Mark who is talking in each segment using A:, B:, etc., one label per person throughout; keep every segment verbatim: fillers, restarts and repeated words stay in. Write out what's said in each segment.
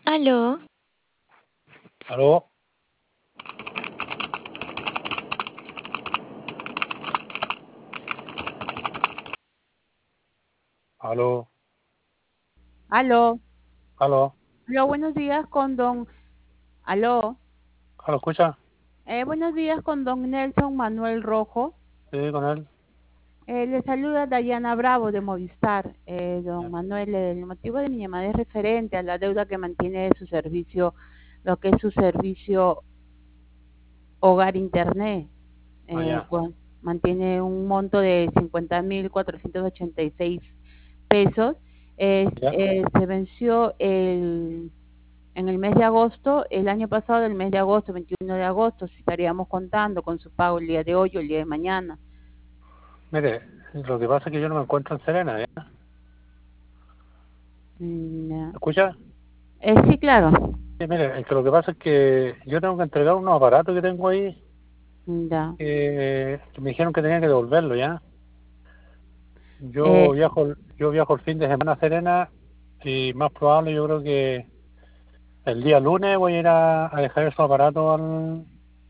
A: Aló,
B: ¿Aló? ¿Aló?
C: Aló,
B: ¿Aló?
C: aló, buenos días con don, aló,
B: ¿Aló? ¿Escucha?
C: eh, buenos días con don Nelson Manuel Rojo.
B: Sí, con él.
C: Eh, le saluda Dayana Bravo de Movistar. Eh, don
B: Ya,
C: Manuel, el motivo de mi llamada es referente a la deuda que mantiene su servicio, lo que es su servicio Hogar Internet.
B: ah,
C: Eh,
B: ya.
C: bueno, mantiene un monto de cincuenta mil cuatrocientos ochenta y seis pesos. Eh,
B: Ya.
C: eh, se venció el en el mes de agosto, el año pasado, el mes de agosto, veintiuno de agosto, si estaríamos contando con su pago el día de hoy o el día de mañana.
B: Mire, lo que pasa es que yo no me encuentro en Serena, ¿ya?
C: Mm, ya.
B: ¿Escucha?
C: Eh, sí, claro.
B: Sí, mire, es que lo que pasa es que yo tengo que entregar unos aparatos que tengo ahí
C: Mm, ya.
B: que, que me dijeron que tenía que devolverlo, ¿ya? Yo
C: Eh,
B: viajo, yo viajo el fin de semana a Serena y más probable yo creo que el día lunes voy a ir a, a dejar esos aparatos al,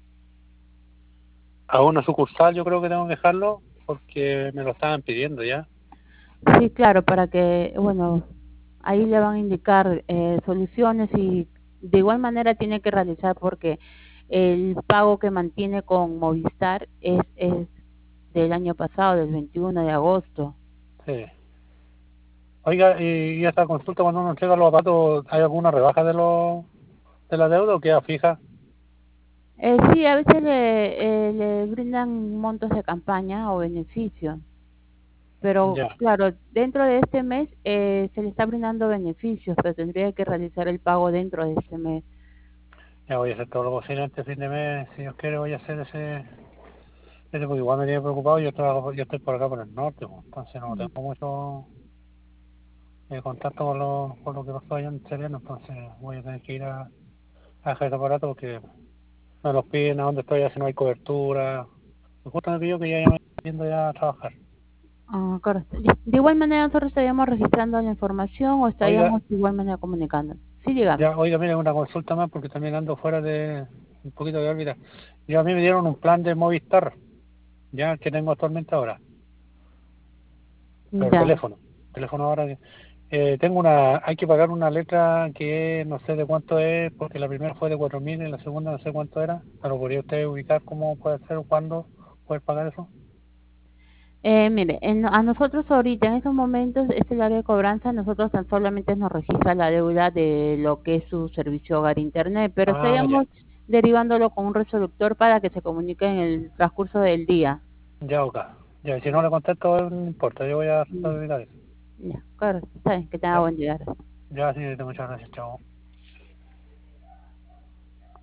B: a una sucursal, yo creo que tengo que dejarlo porque me lo estaban pidiendo, ¿ya?
C: sí, claro, para que, bueno, ahí le van a indicar eh, soluciones y de igual manera tiene que realizar porque el pago que mantiene con Movistar es, es del año pasado, del veintiuno de agosto.
B: Sí. Oiga, y, y esta consulta cuando uno entrega los aparatos, ¿hay alguna rebaja de los de la deuda o queda fija?
C: Eh, sí, a veces le, eh, le brindan montos de campaña o beneficios, pero
B: Ya,
C: claro, dentro de este mes eh, se le está brindando beneficios, pero tendría que realizar el pago dentro de este mes.
B: ya voy a hacer todo lo posible este fin de mes, si Dios quiere voy a hacer ese, ese porque igual me tiene preocupado, yo estoy, yo estoy por acá por el norte, pues, entonces no
C: Mm.
B: tengo mucho eh, contacto con lo, con lo que pasó allá en Serena, entonces voy a tener que ir a, a dejar ese aparato porque me los piden a donde estoy, ya si no hay cobertura, y justo me pidió que ya, ya me estoy yendo ya a trabajar.
C: Ah, correcto. De de igual manera nosotros estaríamos registrando la información o
B: Oiga,
C: estaríamos de igual manera comunicando. Sí, dígame.
B: ya, oiga, mire, una consulta más porque también ando fuera de un poquito de órbita. Yo a mí me dieron un plan de Movistar, ya que tengo actualmente ahora, pero el
C: Ya.
B: teléfono, teléfono ahora que eh, tengo una, hay que pagar una letra que no sé de cuánto es, porque la primera fue de cuatro mil y la segunda no sé cuánto era. ¿Pero podría usted ubicar cómo puede ser o cuándo poder pagar eso?
C: Eh, mire, en- a nosotros ahorita, en estos momentos, es el área de cobranza, nosotros tan solamente nos registra la deuda de lo que es su servicio hogar internet, pero
B: Ah, ya,
C: estaríamos derivándolo con un resolutor para que se comunique en el transcurso del día.
B: ya, ok. Ya, y si no le contesto, no importa, yo voy a tratar
C: Mm,
B: de evitar eso.
C: ya, claro, está bien, que tenga
B: Ya,
C: buen día.
B: ya, sí, muchas gracias, chao.